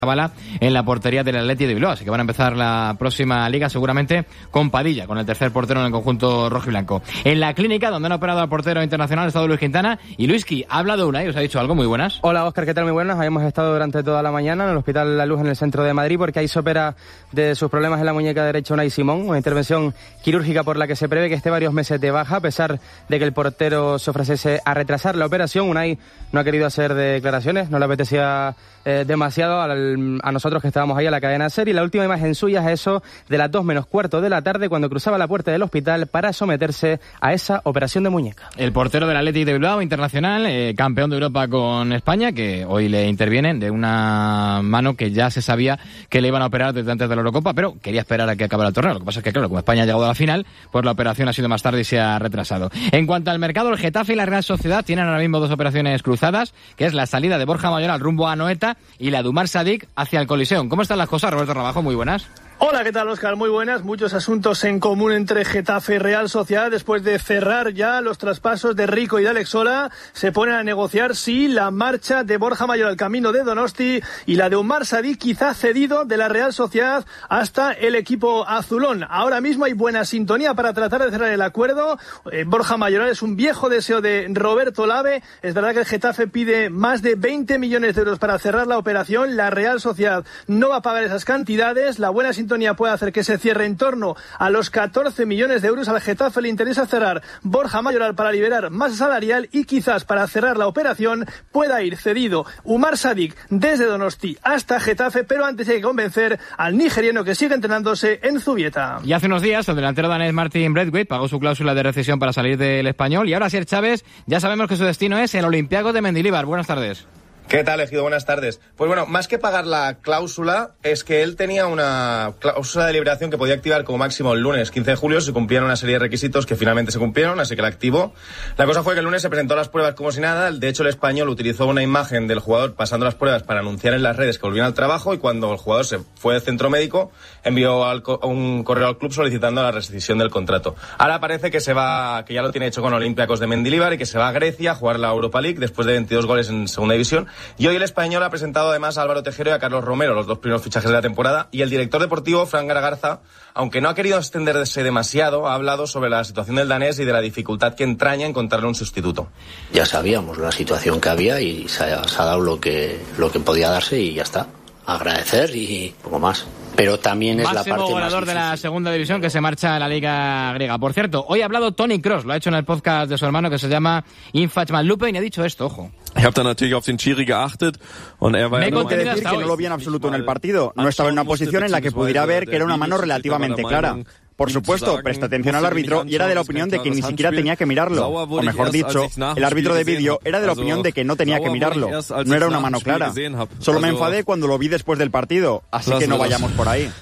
bala en la portería del Athletic de Bilbao, así que van a empezar la próxima liga seguramente con Padilla, con el tercer portero en el conjunto rojiblanco. En la clínica donde han operado al portero internacional ha estado Luis Quintana, y Luiski ha hablado Unai, os ha dicho algo. Muy buenas. Hola Óscar, ¿qué tal? Muy buenas. Habíamos estado durante toda la mañana en el Hospital La Luz en el centro de Madrid porque ahí se opera de sus problemas en la muñeca derecha Unai Simón, una intervención quirúrgica por la que se prevé que esté varios meses de baja, a pesar de que el portero se ofreciese a retrasar la operación. Unai no ha querido hacer declaraciones, no le apetecía demasiado a nosotros que estábamos ahí a la cadena SER, y la última imagen suya es eso de las 2:15 de la tarde cuando cruzaba la puerta del hospital para someterse a esa operación de muñeca. El portero del Athletic de Bilbao, internacional, campeón de Europa con España, que hoy le intervienen de una mano que ya se sabía que le iban a operar desde antes de la Eurocopa, pero quería esperar a que acabara el torneo. Lo que pasa es que, claro, como España ha llegado a la final, pues la operación ha sido más tarde y se ha retrasado. En cuanto al mercado, el Getafe y la Real Sociedad tienen ahora mismo dos operaciones cruzadas, que es la salida de Borja Mayoral rumbo a Anoeta y la de Umar Sadik hacia el Coliseum. ¿Cómo están las cosas, Roberto Rabajo? Muy buenas. Hola, ¿qué tal, Óscar? Muy buenas. Muchos asuntos en común entre Getafe y Real Sociedad. Después de cerrar ya los traspasos de Rico y de Alex Sola, se ponen a negociar la marcha de Borja Mayoral al camino de Donosti y la de Umar Sadik, quizá cedido de la Real Sociedad hasta el equipo azulón. Ahora mismo hay buena sintonía para tratar de cerrar el acuerdo. Borja Mayoral es un viejo deseo de Roberto Lave. Es verdad que el Getafe pide más de 20 millones de euros para cerrar la operación. La Real Sociedad no va a pagar esas cantidades. La buena sintonía puede hacer que se cierre en torno a los 14 millones de euros. Al Getafe le interesa cerrar Borja Mayoral para liberar masa salarial y quizás para cerrar la operación pueda ir cedido Umar Sadik desde Donosti hasta Getafe, pero antes hay que convencer al nigeriano que sigue entrenándose en Zubieta. Y hace unos días el delantero danés Martin Braithwaite pagó su cláusula de rescisión para salir del Español, y ahora Asier Chávez ya sabemos que su destino es el Olympiacos de Mendilibar. Buenas tardes. ¿Qué tal, Ejido? Buenas tardes. Pues bueno, más que pagar la cláusula, es que él tenía una cláusula de liberación que podía activar como máximo el lunes 15 de julio si cumplían una serie de requisitos que finalmente se cumplieron, así que la activó. La cosa fue que el lunes se presentó a las pruebas como si nada. De hecho, el Español utilizó una imagen del jugador pasando las pruebas para anunciar en las redes que volvían al trabajo, y cuando el jugador se fue del centro médico, envió un correo al club solicitando la rescisión del contrato. Ahora parece que que ya lo tiene hecho con Olympiacos de Mendilibar y que se va a Grecia a jugar la Europa League después de 22 goles en segunda división. Y hoy el Español ha presentado además a Álvaro Tejero y a Carlos Romero, los dos primeros fichajes de la temporada, y el director deportivo, Fran Garagarza, aunque no ha querido extenderse demasiado, ha hablado sobre la situación del danés y de la dificultad que entraña encontrarle un sustituto. Ya sabíamos la situación que había y se ha dado lo que podía darse y ya está. Agradecer y poco más. Pero también es la parte máximo goleador de la segunda división que se marcha a la Liga griega. Por cierto, hoy ha hablado Toni Kroos, lo ha hecho en el podcast de su hermano que se llama Infachman Lupe, y ha dicho esto, ojo. Ich habe dann natürlich auf den Schiri geachtet und er war Tengo que decir que no lo vi en absoluto en el partido. No estaba en una posición en la que pudiera ver que era una mano relativamente clara. Por supuesto, presté atención al árbitro y era de la opinión de que ni siquiera tenía que mirarlo. O mejor dicho, el árbitro de vídeo era de la opinión de que no tenía que mirarlo. No era una mano clara. Solo me enfadé cuando lo vi después del partido, así que no vayamos por ahí.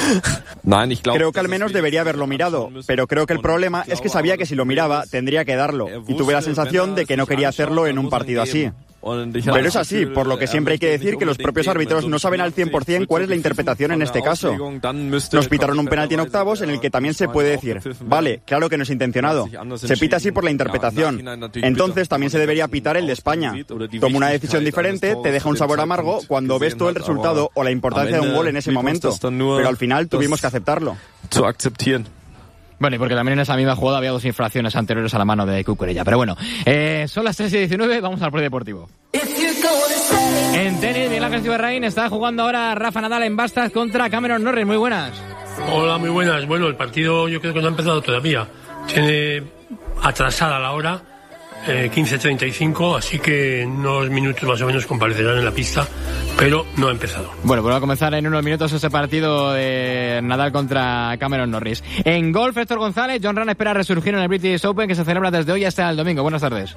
Creo que al menos debería haberlo mirado, pero creo que el problema es que sabía que si lo miraba tendría que darlo, y tuve la sensación de que no quería hacerlo en un partido así. Pero es así, por lo que siempre hay que decir que los propios árbitros no saben al 100% cuál es la interpretación en este caso. Nos pitaron un penalti en octavos en el que también se puede decir, vale, claro que no es intencionado. Se pita así por la interpretación. Entonces también se debería pitar el de España. Toma una decisión diferente, te deja un sabor amargo cuando ves todo el resultado o la importancia de un gol en ese momento. Pero al final tuvimos que aceptarlo. Bueno, y porque también en esa misma jugada había dos infracciones anteriores a la mano de Cucurella. Pero bueno, son las 3:19, vamos al polideportivo. En tenis, Miguel Ángel Ciberraín está jugando ahora Rafa Nadal en Bastad contra Cameron Norrie. Muy buenas. Hola, muy buenas. Bueno, el partido yo creo que no ha empezado todavía. Tiene atrasada la hora, 15:35, así que unos minutos más o menos comparecerán en la pista, pero no ha empezado. Bueno, pues va a comenzar en unos minutos ese partido de Nadal contra Cameron Norrie. En golf, Héctor González, Jon Rahm espera resurgir en el British Open que se celebra desde hoy hasta el domingo. Buenas tardes.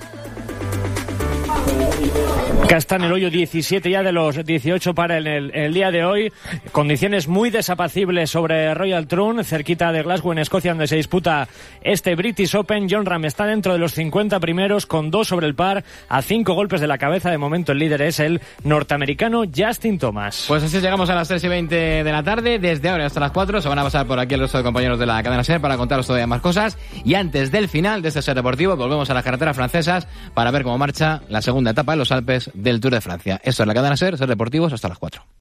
Que está en el hoyo 17 ya de los 18 para el día de hoy. Condiciones muy desapacibles sobre Royal Troon, cerquita de Glasgow, en Escocia, donde se disputa este British Open. Jon Rahm está dentro de los 50 primeros, con 2 sobre el par, a 5 golpes de la cabeza. De momento el líder es el norteamericano Justin Thomas. Pues así llegamos a las 3:20 de la tarde. Desde ahora hasta las 4 se van a pasar por aquí el resto de compañeros de la cadena SER para contaros todavía más cosas. Y antes del final de este SER Deportivo volvemos a las carreteras francesas para ver cómo marcha la segunda etapa de los Alpes del Tour de Francia. Esto es la cadena SER Deportivos, hasta las 4.